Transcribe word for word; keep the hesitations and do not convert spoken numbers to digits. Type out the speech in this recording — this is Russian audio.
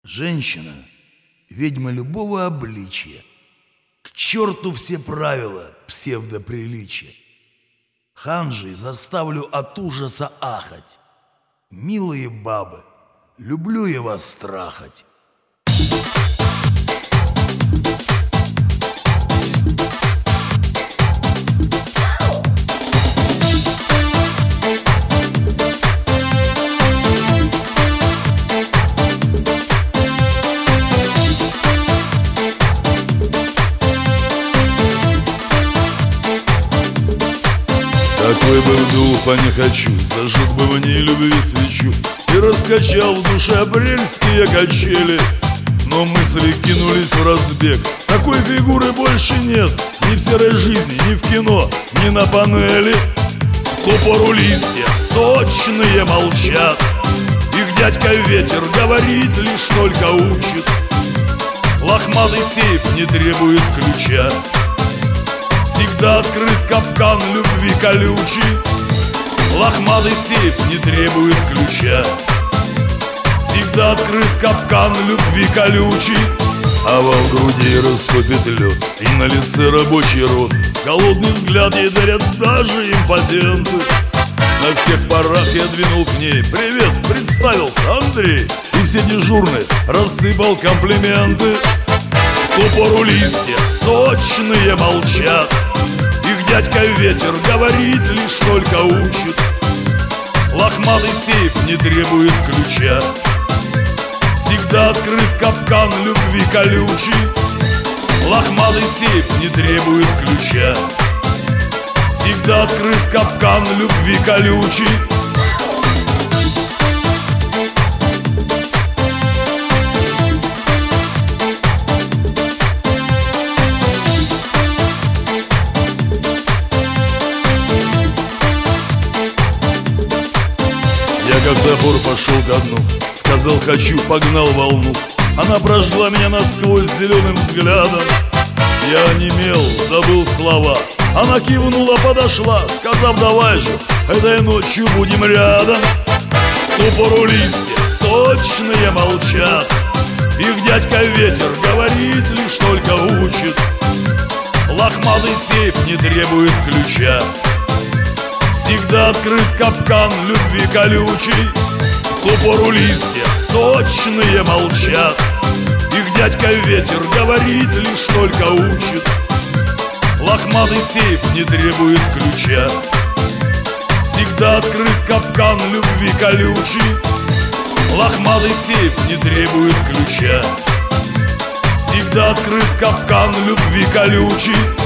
Женщина — ведьма любого обличия. К черту все правила псевдоприличия. Ханжей заставлю от ужаса ахать. Милые бабы, люблю я вас страхать. Такой бы вдул, а не хочу, зажег бы в ней любви свечу и раскачал в душе апрельские качели. Но мысли кинулись в разбег, такой фигуры больше нет ни в серой жизни, ни в кино, ни на панели. В ту пору листья сочные молчат, их дядька ветер говорит, лишь только учит. Лохматый сейф не требует ключа, всегда открыт капкан любви колючий. Лохматый сейф не требует ключа, всегда открыт капкан любви колючий. А во груди растопит лед, и на лице рабочий рот, голодный взгляд ей дарят даже импотенты. На всех парах я двинул к ней: привет, представился Андрей, и все дежурные рассыпал комплименты. В ту пору листья сочные молчат, их дядька ветер говорит, лишь только учит. Лохматый сейф не требует ключа, всегда открыт капкан любви колючий. Лохматый сейф не требует ключа, всегда открыт капкан любви колючий. Я как топор пошел ко дну, сказал хочу, погнал волну. Она прожгла меня насквозь зеленым взглядом. Я онемел, забыл слова. Она кивнула, подошла, сказав давай же, этой ночью будем рядом. В ту пору листья сочные молчат, их дядька ветер говорит, лишь только учит. Лохматый сейф не требует ключа, всегда открыт капкан любви колючий. В ту пору листья сочные молчат, их дядька ветер говорит, лишь только учит. Лохматый сейф не требует ключа, всегда открыт капкан любви колючий. Лохматый сейф не требует ключа, всегда открыт капкан любви колючий.